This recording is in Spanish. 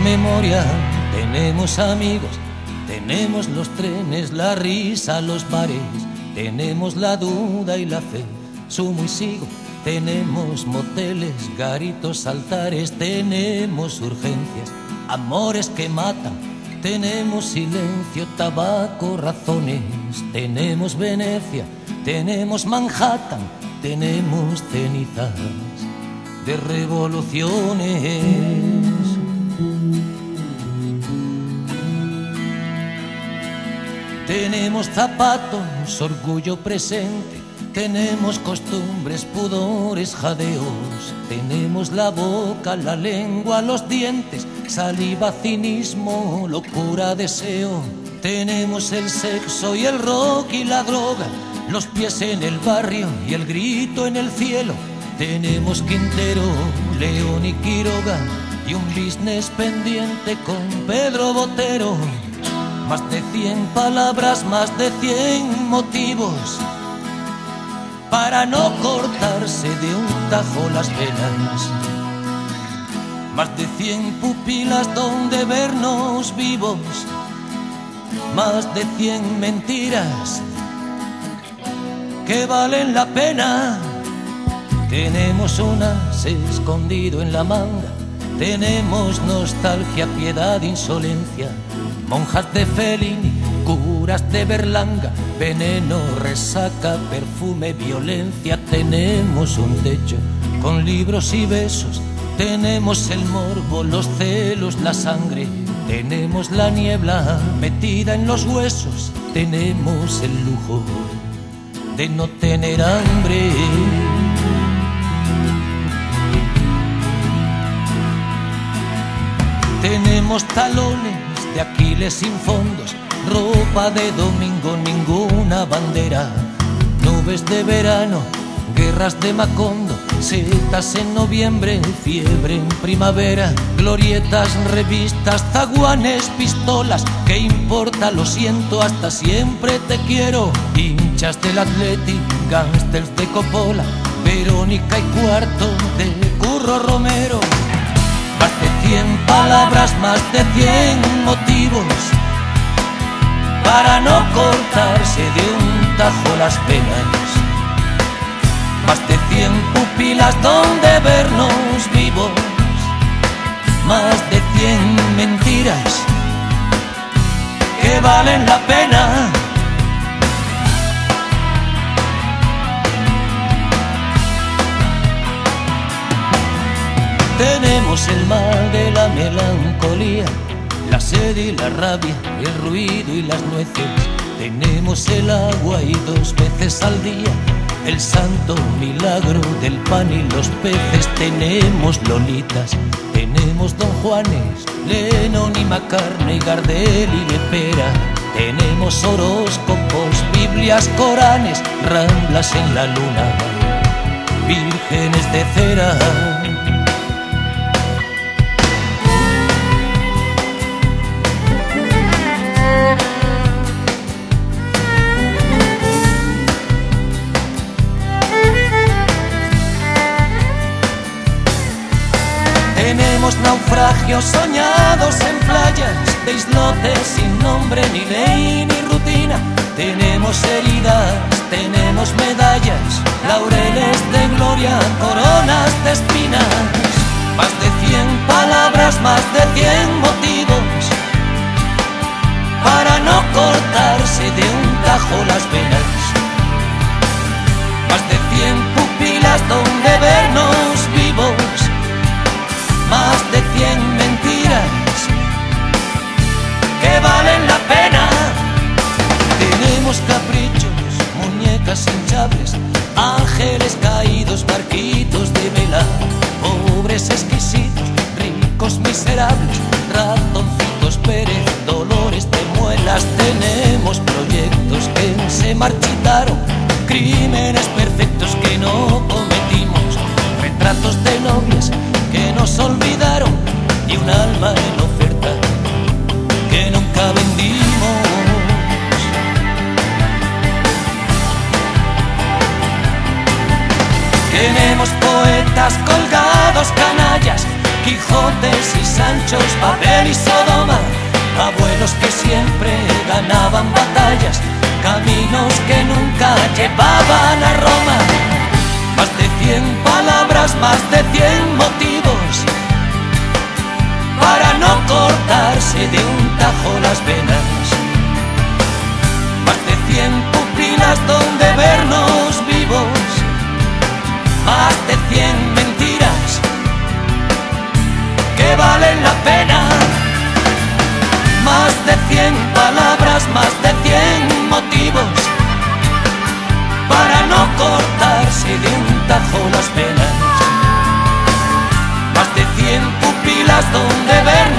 memoria, tenemos amigos, tenemos los trenes, la risa, los bares, tenemos la duda y la fe, sumo y sigo. Tenemos moteles, garitos, altares, tenemos urgencias, amores que matan, tenemos silencio, tabaco, razones, tenemos Venecia, tenemos Manhattan, tenemos cenizas de revoluciones. Tenemos zapatos, orgullo presente, tenemos costumbres, pudores, jadeos, tenemos la boca, la lengua, los dientes, saliva, cinismo, locura, deseo. Tenemos el sexo y el rock y la droga, los pies en el barrio y el grito en el cielo. Tenemos Quintero, León y Quiroga y un business pendiente con Pedro Botero. Más de 100 palabras, más de 100 motivos para no cortarse de un tajo las venas. Más de 100 pupilas donde vernos vivos. Más de 100 mentiras que valen la pena. Tenemos un as escondido en la manga. Tenemos nostalgia, piedad, insolencia. Monjas de Fellini, curas de Berlanga, veneno, resaca, perfume, violencia. Tenemos un techo con libros y besos. Tenemos el morbo, los celos, la sangre. Tenemos la niebla metida en los huesos. Tenemos el lujo de no tener hambre. Tenemos talones de Aquiles sin fondos, ropa de domingo, ninguna bandera, nubes de verano, guerras de Macondo, setas en noviembre, fiebre en primavera, glorietas, revistas, zaguanes, pistolas. ¿Qué importa? Lo siento, hasta siempre te quiero. Hinchas del Athletic, gángsters de Coppola, Verónica y Cuarto de Curro Romero. Más de 100 palabras, más de 100 motivos para no cortarse de un tajo las venas. Más de 100 pupilas donde vernos vivos. Más de 100 mentiras que valen la pena. Tenemos el mal de la melancolía, la sed y la rabia, el ruido y las nueces. Tenemos el agua y 2 veces al día, el santo milagro del pan y los peces. Tenemos lolitas, tenemos Don Juanes, Lennon y McCartney, Gardel y Lepera. Tenemos horóscopos, Biblias, Coranes, ramblas en la luna, vírgenes de cera. Tenemos naufragios soñados en playas de islotes sin nombre, ni ley ni rutina. Tenemos heridas, tenemos medallas, laureles de gloria, coronas de espinas. Más de 100 palabras, más de 100 motivos para no cortarse de un tajo las venas. Más de 100 pupilas donde vernos vivos. Más de 100 mentiras que valen la pena. Tenemos caprichos, muñecas hinchables, ángeles caídos, barquitos de vela, pobres exquisitos, ricos miserables, ratoncitos Pérez, dolores de muelas. Tenemos proyectos que se marchitaron, crímenes perfectos que no cometimos, retratos de novias que nos olvidaron y un alma en oferta que nunca vendimos. Tenemos poetas colgados, canallas, Quijotes y Sanchos, Babel y Sodoma, abuelos que siempre ganaban batallas, caminos que nunca llevaban a Roma. Más de 100 palabras, más de 100 motivos para no cortarse de un tajo las venas. Más de 100 pupilas donde vernos vivos, más de 100 mentiras que valen la pena. Más de 100 palabras, más de 100 motivos para no cortarse de un tajo las venas. Más de 100 pupilas donde ver